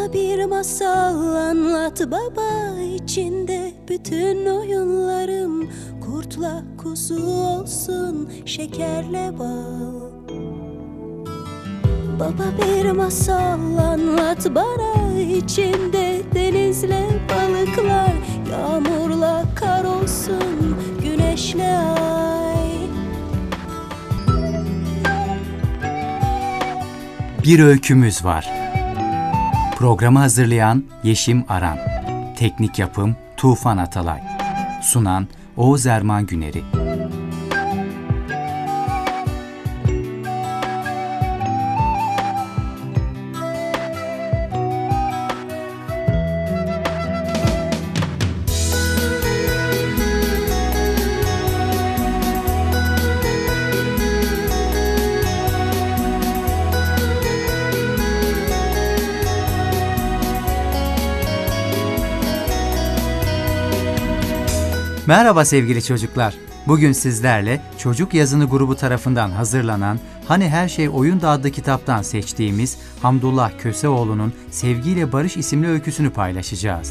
Bana bir masal anlat baba, içinde bütün oyunlarım. Kurtla kuzu olsun, şekerle bal. Baba bir masal anlat bana, içinde denizle balıklar. Yağmurla kar olsun, güneşle ay. Bir öykümüz var. Programı hazırlayan Yeşim Aran. Teknik yapım Tufan Atalay. Sunan Oğuz Erman Güneri. Merhaba sevgili çocuklar. Bugün sizlerle Çocuk Yazını grubu tarafından hazırlanan Hani Her Şey Oyunda adlı kitaptan seçtiğimiz Hamdullah Köseoğlu'nun Sevgiyle Barış isimli öyküsünü paylaşacağız.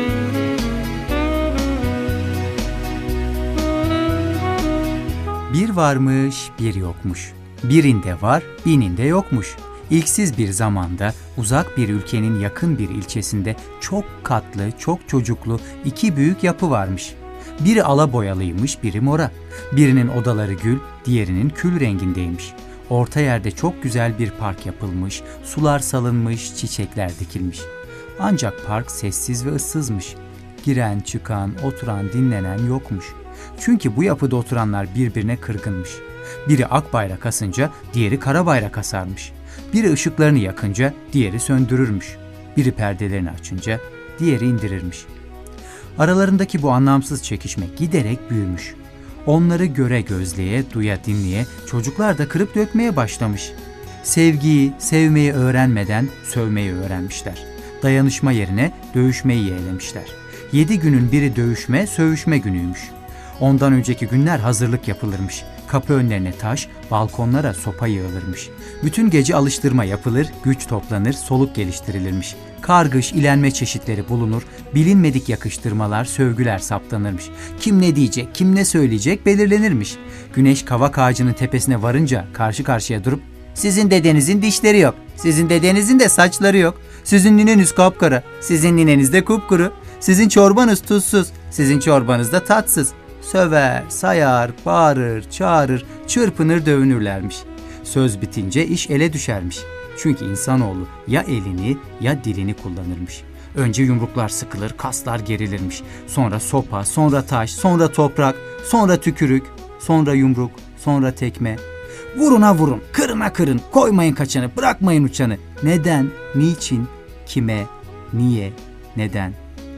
Bir varmış, bir yokmuş. Birinde var, bininde yokmuş. İlksiz bir zamanda uzak bir ülkenin yakın bir ilçesinde çok katlı, çok çocuklu iki büyük yapı varmış. Biri alaboyalıymış, biri mora. Birinin odaları gül, diğerinin kül rengindeymiş. Orta yerde çok güzel bir park yapılmış, sular salınmış, çiçekler dikilmiş. Ancak park sessiz ve ıssızmış. Giren, çıkan, oturan, dinlenen yokmuş. Çünkü bu yapıda oturanlar birbirine kırgınmış. Biri ak bayrak asınca diğeri kara bayrak asarmış. Biri ışıklarını yakınca diğeri söndürürmüş. Biri perdelerini açınca diğeri indirirmiş. Aralarındaki bu anlamsız çekişme giderek büyümüş. Onları göre gözleye, duya dinleye çocuklar da kırıp dökmeye başlamış. Sevgiyi, sevmeyi öğrenmeden sövmeyi öğrenmişler. Dayanışma yerine dövüşmeyi yeğlemişler. 7 günün biri dövüşme, sövüşme günüymüş. Ondan önceki günler hazırlık yapılırmış. Kapı önlerine taş, balkonlara sopa yığılırmış. Bütün gece alıştırma yapılır, güç toplanır, soluk geliştirilirmiş. Kargış, ilenme çeşitleri bulunur, bilinmedik yakıştırmalar, sövgüler saptanırmış. Kim ne diyecek, kim ne söyleyecek belirlenirmiş. Güneş kavak ağacının tepesine varınca karşı karşıya durup "Sizin dedenizin dişleri yok, sizin dedenizin de saçları yok, sizin nineniz kapkara, sizin nineniz de kupkuru, sizin çorbanız tuzsuz, sizin çorbanız da tatsız." Söver, sayar, bağırır, çağırır, çırpınır, dövünürlermiş. Söz bitince iş ele düşermiş. Çünkü insanoğlu ya elini ya dilini kullanırmış. Önce yumruklar sıkılır, kaslar gerilirmiş. Sonra sopa, sonra taş, sonra toprak, sonra tükürük, sonra yumruk, sonra tekme. Vuruna vurun, kırına kırın, koymayın kaçanı, bırakmayın uçanı. Neden, niçin, kime, niye, neden?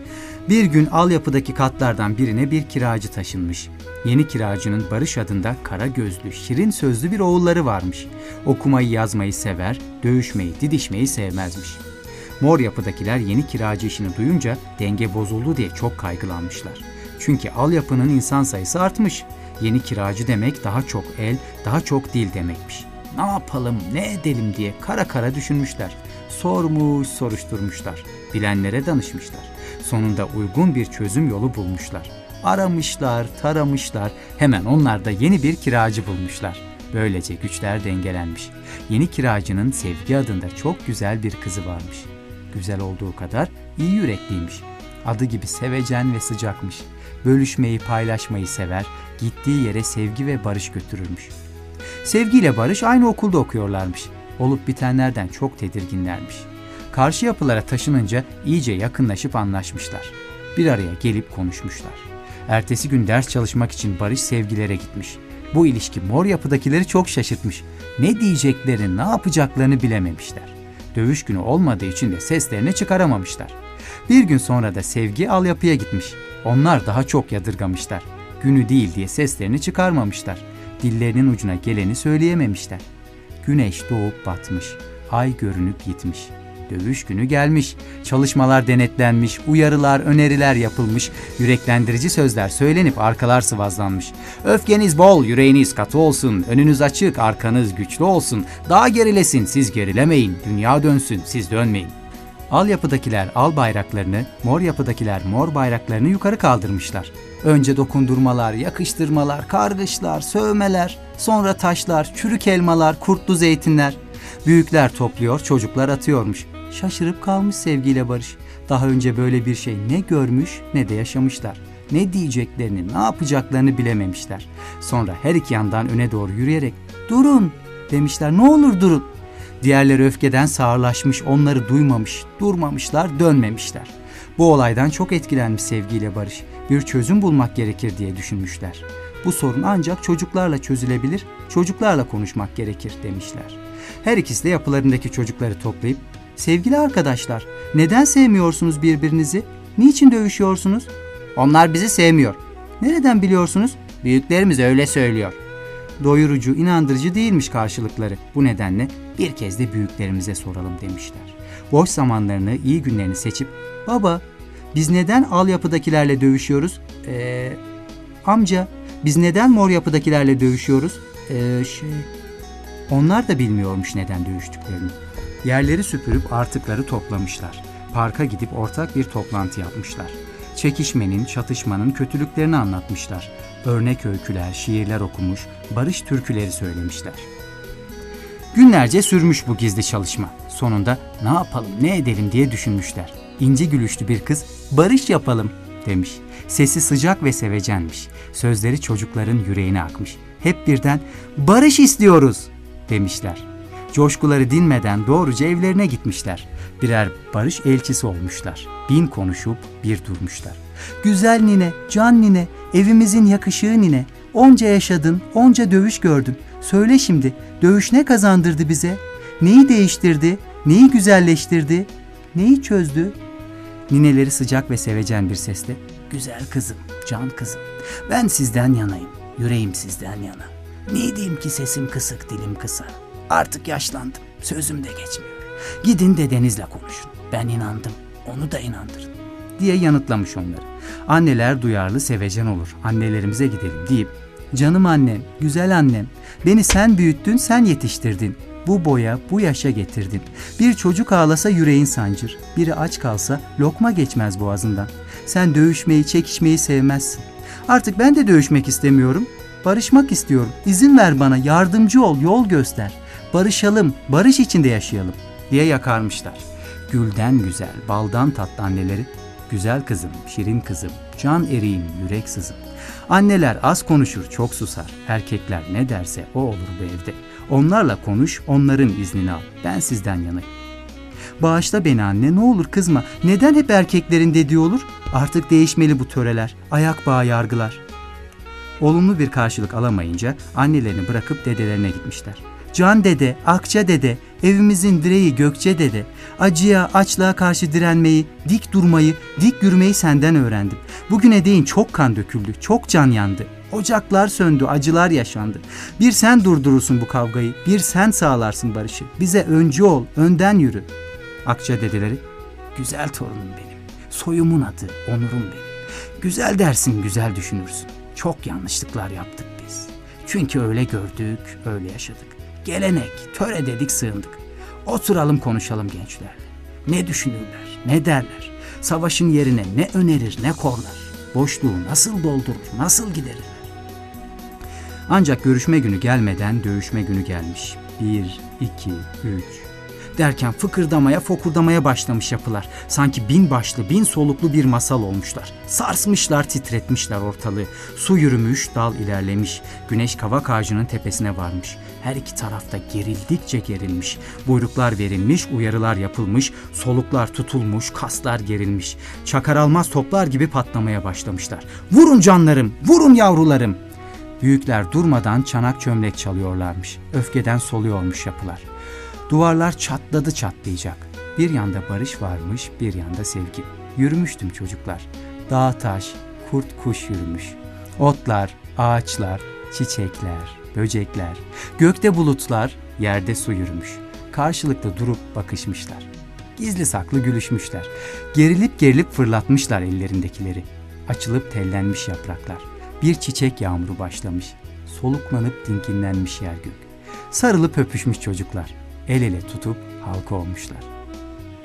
Bir gün alyapıdaki katlardan birine bir kiracı taşınmış. Yeni kiracının Barış adında kara gözlü, şirin sözlü bir oğulları varmış. Okumayı yazmayı sever, dövüşmeyi, didişmeyi sevmezmiş. Mor yapıdakiler yeni kiracı işini duyunca denge bozuldu diye çok kaygılanmışlar. Çünkü alyapının insan sayısı artmış. Yeni kiracı demek daha çok el, daha çok dil demekmiş. Ne yapalım, ne edelim diye kara kara düşünmüşler. Sormuş, soruşturmuşlar. Bilenlere danışmışlar. Sonunda uygun bir çözüm yolu bulmuşlar. Aramışlar, taramışlar, hemen onlar da yeni bir kiracı bulmuşlar. Böylece güçler dengelenmiş. Yeni kiracının Sevgi adında çok güzel bir kızı varmış. Güzel olduğu kadar iyi yürekliymiş. Adı gibi sevecen ve sıcakmış. Bölüşmeyi, paylaşmayı sever, gittiği yere sevgi ve barış götürürmüş. Sevgi ile Barış aynı okulda okuyorlarmış. Olup bitenlerden çok tedirginlermiş. Karşı yapılara taşınınca iyice yakınlaşıp anlaşmışlar. Bir araya gelip konuşmuşlar. Ertesi gün ders çalışmak için Barış Sevgilere gitmiş. Bu ilişki mor yapıdakileri çok şaşırtmış. Ne diyeceklerini, ne yapacaklarını bilememişler. Dövüş günü olmadığı için de seslerini çıkaramamışlar. Bir gün sonra da Sevgi Alyapı'ya gitmiş. Onlar daha çok yadırgamışlar. Günü değil diye seslerini çıkarmamışlar. Dillerinin ucuna geleni söyleyememişler. Güneş doğup batmış. Ay görünüp gitmiş. Dövüş günü gelmiş. Çalışmalar denetlenmiş, uyarılar, öneriler yapılmış, yüreklendirici sözler söylenip arkalar sıvazlanmış. Öfkeniz bol, yüreğiniz katı olsun, önünüz açık, arkanız güçlü olsun, dağ gerilesin, siz gerilemeyin, dünya dönsün, siz dönmeyin. Al yapıdakiler al bayraklarını, mor yapıdakiler mor bayraklarını yukarı kaldırmışlar. Önce dokundurmalar, yakıştırmalar, kargışlar, sövmeler, sonra taşlar, çürük elmalar, kurtlu zeytinler. Büyükler topluyor, çocuklar atıyormuş. Şaşırıp kalmış sevgiyle Barış. Daha önce böyle bir şey ne görmüş ne de yaşamışlar. Ne diyeceklerini, ne yapacaklarını bilememişler. Sonra her iki yandan öne doğru yürüyerek "Durun!" demişler. "Ne olur durun!" Diğerleri öfkeden sağırlaşmış, onları duymamış, durmamışlar, dönmemişler. Bu olaydan çok etkilenmiş sevgiyle Barış. Bir çözüm bulmak gerekir diye düşünmüşler. Bu sorun ancak çocuklarla çözülebilir, çocuklarla konuşmak gerekir demişler. Her ikisi de yapılarındaki çocukları toplayıp "Sevgili arkadaşlar, neden sevmiyorsunuz birbirinizi? Niçin dövüşüyorsunuz?" "Onlar bizi sevmiyor." "Nereden biliyorsunuz?" "Büyüklerimiz öyle söylüyor." Doyurucu, inandırıcı değilmiş karşılıkları. Bu nedenle bir kez de büyüklerimize soralım demişler. Boş zamanlarını, iyi günlerini seçip "Baba, biz neden al yapıdakilerle dövüşüyoruz?" Amca, biz neden mor yapıdakilerle dövüşüyoruz?" Onlar da bilmiyormuş neden dövüştüklerini. Yerleri süpürüp artıkları toplamışlar. Parka gidip ortak bir toplantı yapmışlar. Çekişmenin, çatışmanın kötülüklerini anlatmışlar. Örnek öyküler, şiirler okumuş, barış türküleri söylemişler. Günlerce sürmüş bu gizli çalışma. Sonunda ne yapalım, ne edelim diye düşünmüşler. İnci gülüşlü bir kız "Barış yapalım" demiş. Sesi sıcak ve sevecenmiş. Sözleri çocukların yüreğine akmış. Hep birden "Barış istiyoruz" demişler. Coşkuları dinmeden doğruca evlerine gitmişler. Birer barış elçisi olmuşlar. Bin konuşup bir durmuşlar. "Güzel nine, can nine, evimizin yakışığı nine. Onca yaşadın, onca dövüş gördün. Söyle şimdi, dövüş ne kazandırdı bize? Neyi değiştirdi, neyi güzelleştirdi, neyi çözdü?" Nineleri sıcak ve sevecen bir sesle "Güzel kızım, can kızım, ben sizden yanayım, yüreğim sizden yana. Ne diyeyim ki sesim kısık, dilim kısa. Artık yaşlandım, sözüm de geçmiyor. Gidin dedenizle konuşun. Ben inandım, onu da inandırın" diye yanıtlamış onları. Anneler duyarlı, sevecen olur. Annelerimize gidelim deyip "Canım annem, güzel annem, beni sen büyüttün, sen yetiştirdin. Bu boya, bu yaşa getirdin. Bir çocuk ağlasa yüreğin sancır. Biri aç kalsa lokma geçmez boğazından. Sen dövüşmeyi, çekişmeyi sevmezsin. Artık ben de dövüşmek istemiyorum. Barışmak istiyorum. İzin ver bana, yardımcı ol, yol göster. Barışalım, barış içinde yaşayalım" diye yakarmışlar. Gülden güzel, baldan tatlı anneleri "Güzel kızım, şirin kızım, can eriğim, yürek sızım. Anneler az konuşur, çok susar. Erkekler ne derse o olur bu evde. Onlarla konuş, onların iznini al. Ben sizden yanayım. Bağışla beni anne, ne olur kızma. Neden hep erkeklerin dediği olur? Artık değişmeli bu töreler, ayak bağı yargılar." Olumlu bir karşılık alamayınca annelerini bırakıp dedelerine gitmişler. "Can dede, Akça dede, evimizin direği Gökçe dede. Acıya, açlığa karşı direnmeyi, dik durmayı, dik yürümeyi senden öğrendim. Bugüne değin çok kan döküldü, çok can yandı. Ocaklar söndü, acılar yaşandı. Bir sen durdurursun bu kavgayı, bir sen sağlarsın barışı. Bize öncü ol, önden yürü." Akça dedeleri "Güzel torunum benim, soyumun adı, onurum benim. Güzel dersin, güzel düşünürsün. Çok yanlışlıklar yaptık biz. Çünkü öyle gördük, öyle yaşadık. Gelenek, töre dedik, sığındık. Oturalım konuşalım gençlerle. Ne düşünürler, ne derler? Savaşın yerine ne önerir, ne korlar? Boşluğu nasıl doldurur, nasıl giderirler?" Ancak görüşme günü gelmeden dövüşme günü gelmiş. 1, 2, 3 derken fıkırdamaya, fokurdamaya başlamış yapılar. Sanki bin başlı, bin soluklu bir masal olmuşlar. Sarsmışlar, titretmişler ortalığı. Su yürümüş, dal ilerlemiş. Güneş kavak ağacının tepesine varmış. Her iki tarafta gerildikçe gerilmiş. Buyruklar verilmiş, uyarılar yapılmış, soluklar tutulmuş, kaslar gerilmiş. Çakar almaz toplar gibi patlamaya başlamışlar. "Vurun canlarım, vurun yavrularım!" Büyükler durmadan çanak çömlek çalıyorlarmış. Öfkeden soluyormuş yapılar. Duvarlar çatladı çatlayacak. Bir yanda barış varmış, bir yanda sevgi. Yürümüştüm çocuklar. Dağ taş, kurt kuş yürümüş. Otlar, ağaçlar, çiçekler, böcekler, gökte bulutlar, yerde su yürümüş. Karşılıklı durup bakışmışlar. Gizli saklı gülüşmüşler. Gerilip gerilip fırlatmışlar ellerindekileri. Açılıp tellenmiş yapraklar. Bir çiçek yağmuru başlamış. Soluklanıp dinginlenmiş yer gök. Sarılıp öpüşmüş çocuklar. El ele tutup halka olmuşlar.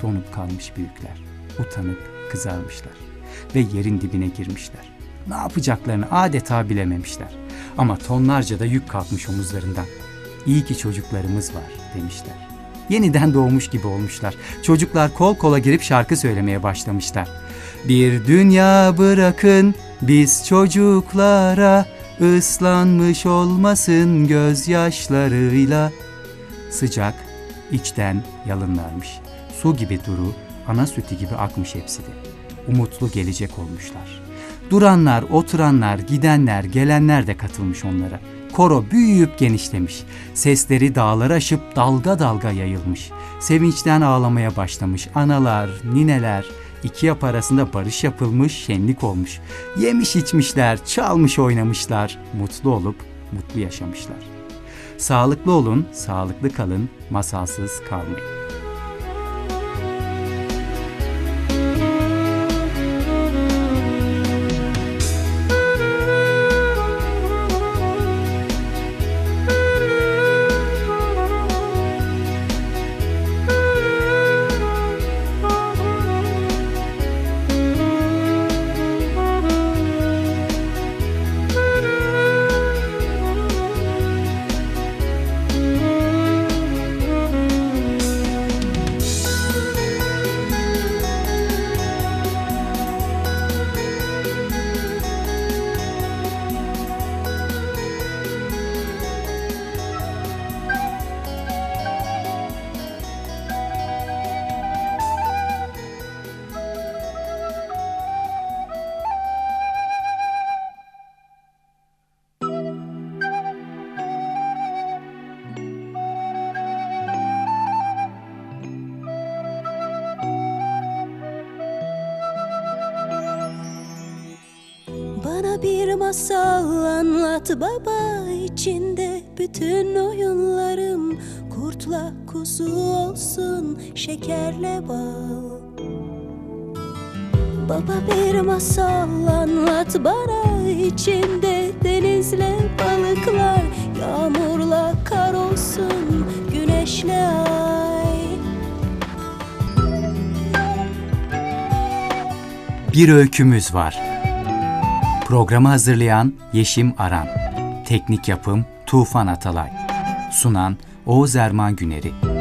Donup kalmış büyükler, utanıp kızarmışlar ve yerin dibine girmişler. Ne yapacaklarını adeta bilememişler. Ama tonlarca da yük kalkmış omuzlarından. İyi ki çocuklarımız var demişler. Yeniden doğmuş gibi olmuşlar. Çocuklar kol kola girip şarkı söylemeye başlamışlar. Bir dünya bırakın biz çocuklara, ıslanmış olmasın gözyaşlarıyla. Sıcak, içten yalınlarmış. Su gibi duru, ana sütü gibi akmış hepsi de. Umutlu gelecek olmuşlar. Duranlar, oturanlar, gidenler, gelenler de katılmış onlara. Koro büyüyüp genişlemiş. Sesleri dağları aşıp dalga dalga yayılmış. Sevinçten ağlamaya başlamış. Analar, nineler, iki yap arasında barış yapılmış, şenlik olmuş. Yemiş içmişler, çalmış oynamışlar. Mutlu olup mutlu yaşamışlar. Sağlıklı olun, sağlıklı kalın, masalsız kalmayın. Bana bir masal anlat baba, içinde bütün oyunlarım. Kurtla kuzu olsun, şekerle bal. Baba bir masal anlat bana, içinde denizle balıklar. Yağmurla kar olsun, güneşle ay. Bir öykümüz var. Programı hazırlayan Yeşim Aran. Teknik yapım Tufan Atalay. Sunan Oğuz Erman Güneri.